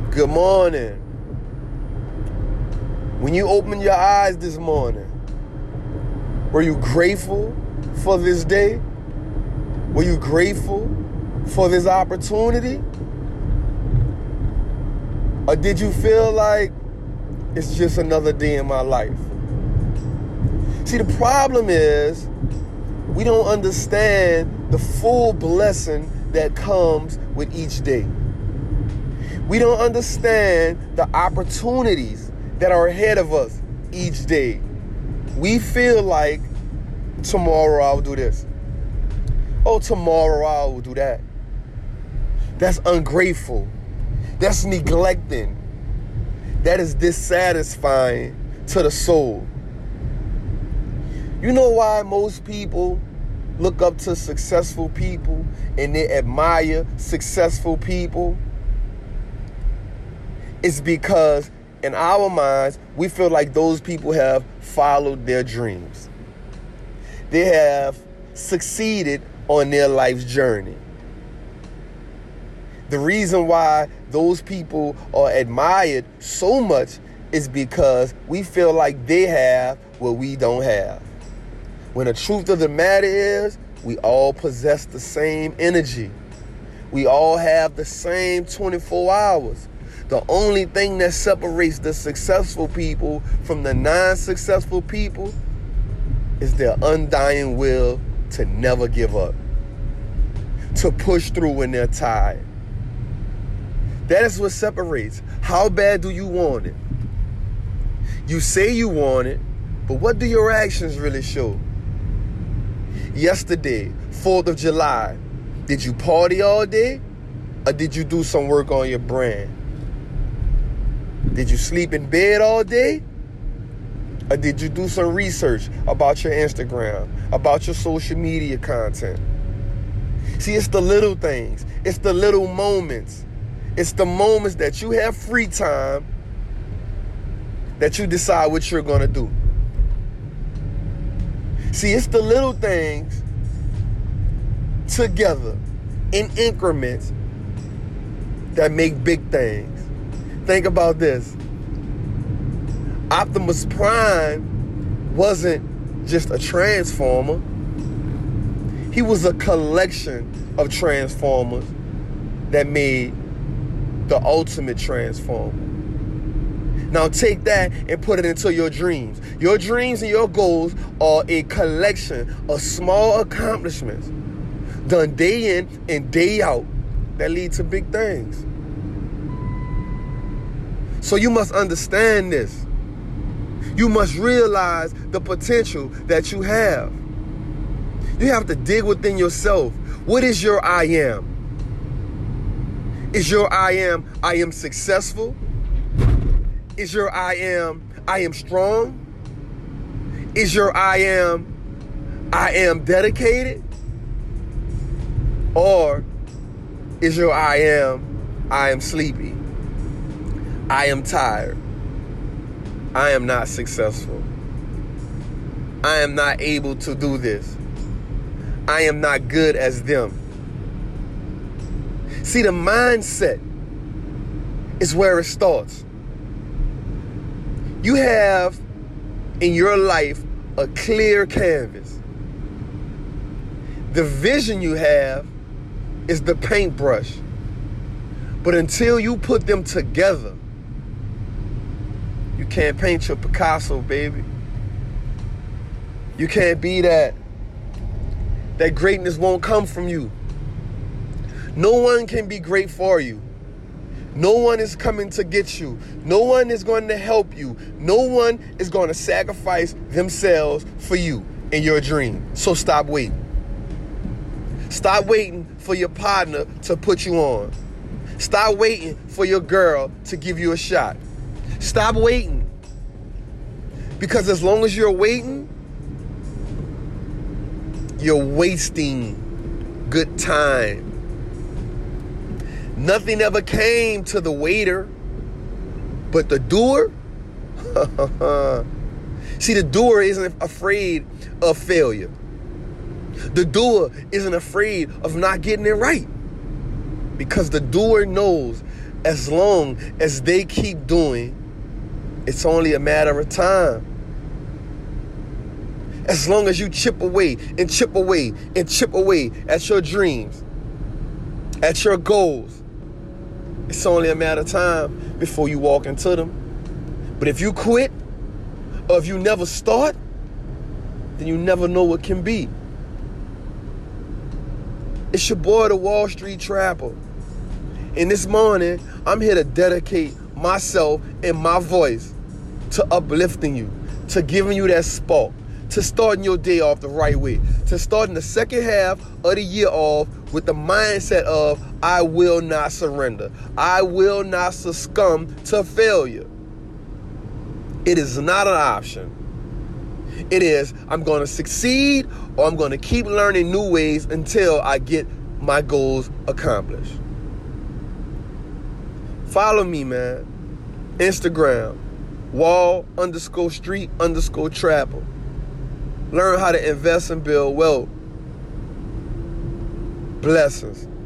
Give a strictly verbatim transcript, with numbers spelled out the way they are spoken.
Good morning. When you opened your eyes this morning, were you grateful for this day? Were you grateful for this opportunity? Or did you feel like it's just another day in my life? See, the problem is we don't understand the full blessing that comes with each day. We don't understand the opportunities that are ahead of us each day. We feel like tomorrow I'll do this. Oh, tomorrow I'll do that. That's ungrateful. That's neglecting. That is dissatisfying to the soul. You know why most people look up to successful people and they admire successful people? It's because in our minds, we feel like those people have followed their dreams. They have succeeded on their life's journey. The reason why those people are admired so much is because we feel like they have what we don't have. When the truth of the matter is, we all possess the same energy. We all have the same twenty-four hours. The only thing that separates the successful people from the non-successful people is their undying will to never give up, to push through when they're tired. That is what separates. How bad do you want it? You say you want it, but what do your actions really show? Yesterday, fourth of July, did you party all day or did you do some work on your brand? Did you sleep in bed all day? Or did you do some research about your Instagram, about your social media content? See, it's the little things. It's the little moments. It's the moments that you have free time that you decide what you're going to do. See, it's the little things together in increments that make big things. Think about this. Optimus Prime wasn't just a transformer. He was a collection of transformers that made the ultimate transformer. Now take that and put it into your dreams. Your dreams and your goals are a collection of small accomplishments done day in and day out that lead to big things. So you must understand this. You must realize the potential that you have. You have to dig within yourself. What is your I am? Is your I am, I am successful? Is your I am, I am strong? Is your I am, I am dedicated? Or is your I am, I am sleepy? I am tired. I am not successful. I am not able to do this. I am not good as them. See, the mindset is where it starts. You have in your life a clear canvas. The vision you have is the paintbrush. But until you put them together, you can't paint your Picasso, baby. You can't be that. That greatness won't come from you. No one can be great for you. No one is coming to get you. No one is going to help you. No one is going to sacrifice themselves for you in your dream. So stop waiting. Stop waiting for your partner to put you on. Stop waiting for your girl to give you a shot. Stop waiting. Because as long as you're waiting, you're wasting good time. Nothing ever came to the waiter, but the doer. See, the doer isn't afraid of failure. The doer isn't afraid of not getting it right. Because the doer knows as long as they keep doing, it's only a matter of time. As long as you chip away and chip away and chip away at your dreams, at your goals, it's only a matter of time before you walk into them. But if you quit, or if you never start, then you never know what can be. It's your boy, the Wall Street Trapper. And this morning, I'm here to dedicate myself and my voice to uplifting you, to giving you that spark, to starting your day off the right way, to starting the second half of the year off with the mindset of, I will not surrender. I will not succumb to failure. It is not an option. It is, I'm going to succeed, or I'm going to keep learning new ways until I get my goals accomplished. Follow me, man. Instagram, wall underscore street underscore trapper. Learn how to invest and build wealth. Blessings.